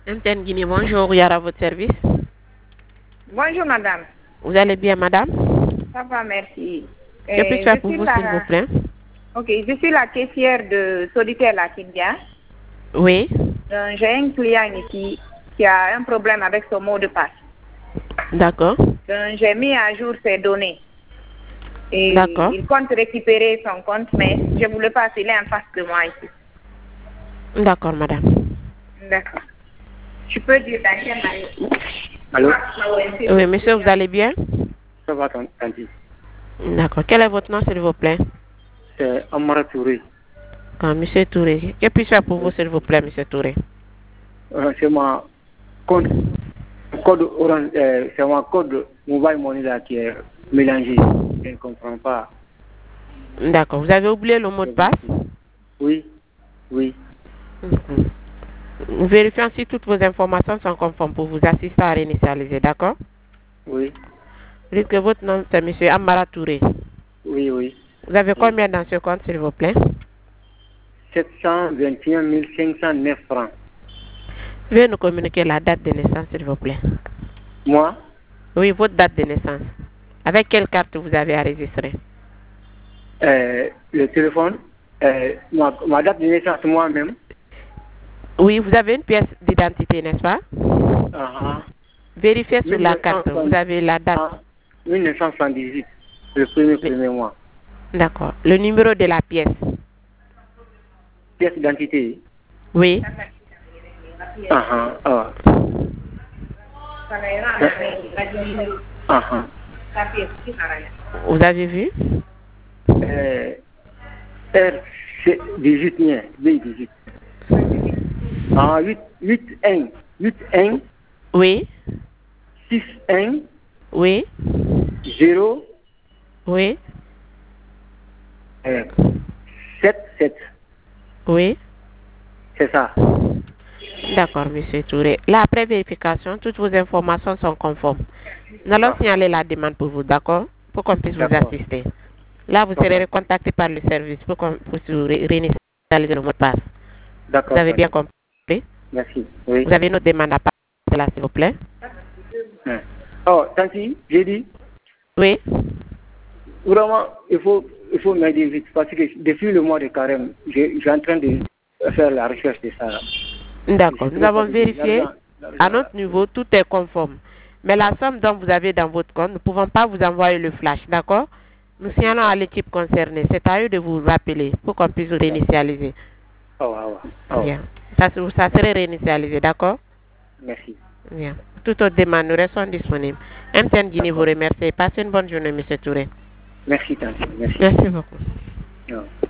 MTN Guinée, bonjour, Yara, votre service. Bonjour madame. Vous allez bien, madame? Ça va, merci. Que puis-je faire pour vous, s'il vous plaît? Ok, je suis la caissière de Solitaire La Kindia. Oui. J'ai un client ici qui a un problème avec son mot de passe. D'accord. J'ai mis à jour ses données. Et D'accord. il compte récupérer son compte, mais je ne voulais pas, il est en face de moi ici. D'accord, madame. D'accord. Je peux dire dans quelle manière? Allô? Oui, monsieur, vous allez bien? Ça va, Tanti. D'accord. Quel est votre nom, s'il vous plaît? C'est Amara Touré. Monsieur Touré. Que puis-je faire pour vous, s'il vous plaît, monsieur Touré? C'est ma code orange, c'est mon code mobile money là qui est mélangé. Je ne comprends pas. D'accord. Vous avez oublié le mot de passe? Oui, oui. Nous vérifions si toutes vos informations sont conformes pour vous assister à réinitialiser, d'accord? Oui. Vous dites que votre nom, c'est monsieur Amara Touré. Oui, oui. Vous avez combien dans ce compte, s'il vous plaît? 721 509 francs. Veuillez nous communiquer la date de naissance, s'il vous plaît. Moi? Oui, votre date de naissance. Avec quelle carte vous avez enregistré? Le téléphone, ma date de naissance moi-même. Oui, vous avez une pièce d'identité, n'est-ce pas? Vérifiez sur la carte, vous avez la date. 1978, le premier mois. D'accord. Le numéro de la pièce? Pièce d'identité? Oui. Vous avez vu? R18 bien, B18. 8-1. 8-1. Oui. 6-1. Oui. 0. Oui. 7-7. Oui. C'est ça. D'accord, monsieur Touré. Là, après vérification, toutes vos informations sont conformes. Nous allons signaler la demande pour vous, d'accord? Pour qu'on puisse vous assister. Là, vous serez recontacté par le service pour qu'on puisse vous réinitialiser le mot de passe. D'accord. Vous avez bien compris? Merci. Oui. Vous avez une autre demande à passer là, s'il vous plaît? Oh, Tanti, j'ai dit. Oui. Vraiment, il faut m'aider vite parce que depuis le mois de carême, je suis en train de faire la recherche de ça. D'accord. Nous avons vérifié. À notre niveau, tout est conforme. Mais la somme dont vous avez dans votre compte, nous ne pouvons pas vous envoyer le flash, d'accord? Nous signalons à l'équipe concernée. C'est à eux de vous rappeler pour qu'on puisse vous réinitialiser. Bien. Ça serait réinitialisé, d'accord? Merci. Bien. Toute autre demande, nous restons disponibles. MTN Guinée vous remercie. Passez une bonne journée, M. Touré. Merci, Tanti. Merci beaucoup.